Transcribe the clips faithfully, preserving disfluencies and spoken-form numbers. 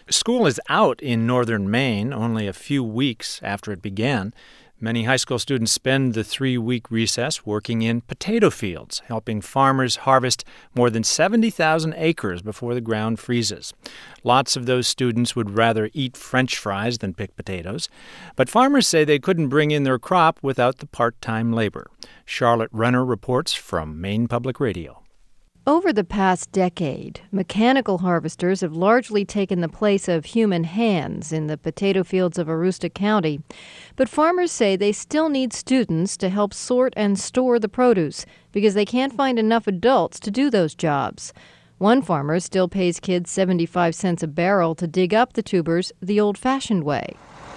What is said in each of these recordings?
School is out in northern Maine only a few weeks after it began. Many high school students spend the three-week recess working in potato fields, helping farmers harvest more than seventy thousand acres before the ground freezes. Lots of those students would rather eat French fries than pick potatoes. But farmers say they couldn't bring in their crop without the part-time labor. Charlotte Renner reports from Maine Public Radio. Over the past decade, mechanical harvesters have largely taken the place of human hands in the potato fields of Aroostook County. But farmers say they still need students to help sort and store the produce because they can't find enough adults to do those jobs. One farmer still pays kids seventy-five cents a barrel to dig up the tubers the old-fashioned way.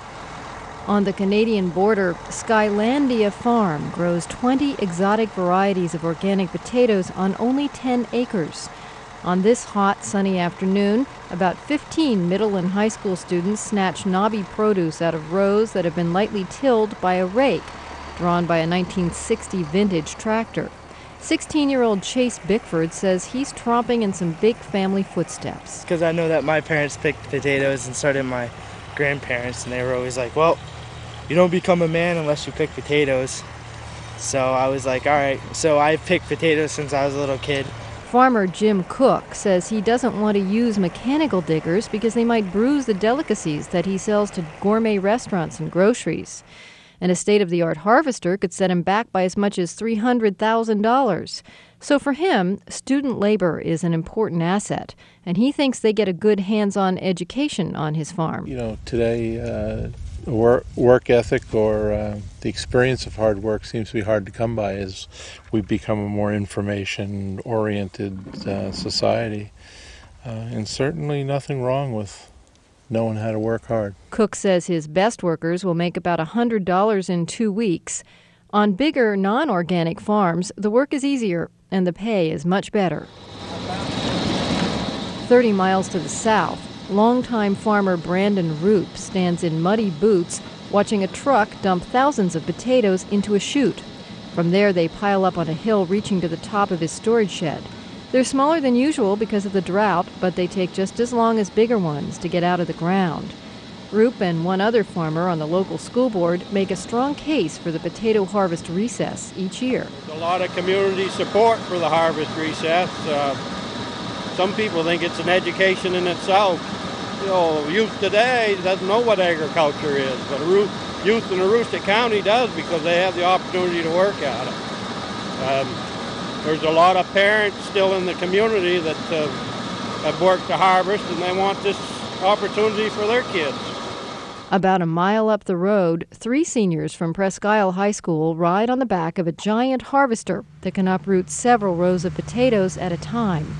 On the Canadian border, Skylandia Farm grows twenty exotic varieties of organic potatoes on only ten acres. On this hot, sunny afternoon, about fifteen middle and high school students snatch knobby produce out of rows that have been lightly tilled by a rake, drawn by a nineteen sixty vintage tractor. sixteen-year-old Chase Bickford says he's tromping in some big family footsteps. Because I know that my parents picked potatoes and so did my grandparents, and they were always like, well, you don't become a man unless you pick potatoes. So I was like, all right. So I picked potatoes since I was a little kid. Farmer Jim Cook says he doesn't want to use mechanical diggers because they might bruise the delicacies that he sells to gourmet restaurants and groceries. And a state-of-the-art harvester could set him back by as much as three hundred thousand dollars. So for him, student labor is an important asset, and he thinks they get a good hands-on education on his farm. You know, today, uh, work, work ethic or uh, the experience of hard work seems to be hard to come by as we've become a more information-oriented uh, society. Uh, and certainly nothing wrong with knowing how to work hard. Cook says his best workers will make about one hundred dollars in two weeks. On bigger, non-organic farms, the work is easier and the pay is much better. Thirty miles to the south, longtime farmer Brandon Roop stands in muddy boots watching a truck dump thousands of potatoes into a chute. From there, they pile up on a hill reaching to the top of his storage shed. They're smaller than usual because of the drought, but they take just as long as bigger ones to get out of the ground. Roop and one other farmer on the local school board make a strong case for the potato harvest recess each year. There's a lot of community support for the harvest recess. Uh, some people think it's an education in itself. You know, youth today doesn't know what agriculture is, but youth in Aroostook County does because they have the opportunity to work at it. Um, there's a lot of parents still in the community that uh, have worked to harvest, and they want this opportunity for their kids. About a mile up the road, three seniors from Presque Isle High School ride on the back of a giant harvester that can uproot several rows of potatoes at a time.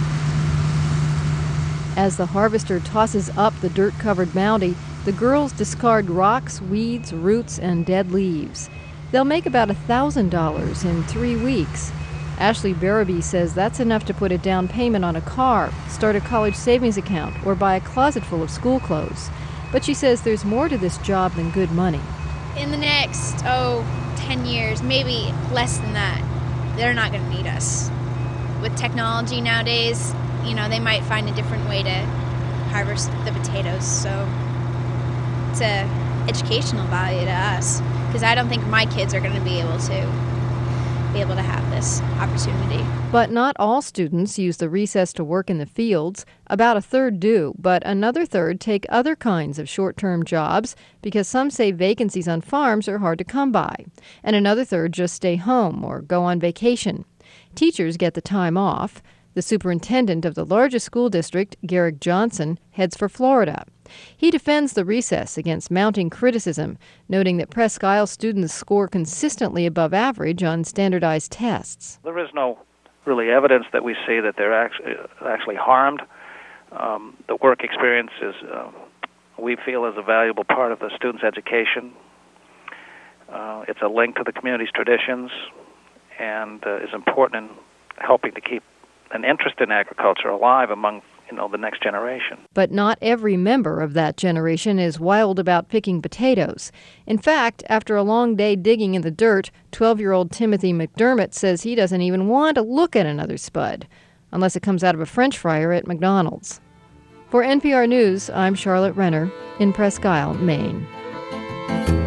As the harvester tosses up the dirt-covered moundy, the girls discard rocks, weeds, roots, and dead leaves. They'll make about one thousand dollars in three weeks. Ashley Barabee says that's enough to put a down payment on a car, start a college savings account, or buy a closet full of school clothes. But she says there's more to this job than good money. In the next, oh, ten years, maybe less than that, they're not going to need us. With technology nowadays, you know, they might find a different way to harvest the potatoes. So it's a educational value to us, because I don't think my kids are going to be able to be able to have this opportunity. But not all students use the recess to work in the fields. About a third do, but another third take other kinds of short-term jobs because some say vacancies on farms are hard to come by. And another third just stay home or go on vacation. Teachers get the time off. The superintendent of the largest school district, Garrick Johnson, heads for Florida. He defends the recess against mounting criticism, noting that Presque Isle students score consistently above average on standardized tests. There is no really evidence that we see that they're actually, actually harmed. Um, the work experience is, uh, we feel, is a valuable part of the student's education. Uh, it's a link to the community's traditions and uh, is important in helping to keep an interest in agriculture alive among you know, the next generation. But not every member of that generation is wild about picking potatoes. In fact, after a long day digging in the dirt, twelve-year-old Timothy McDermott says he doesn't even want to look at another spud, unless it comes out of a French fryer at McDonald's. For N P R News, I'm Charlotte Renner in Presque Isle, Maine.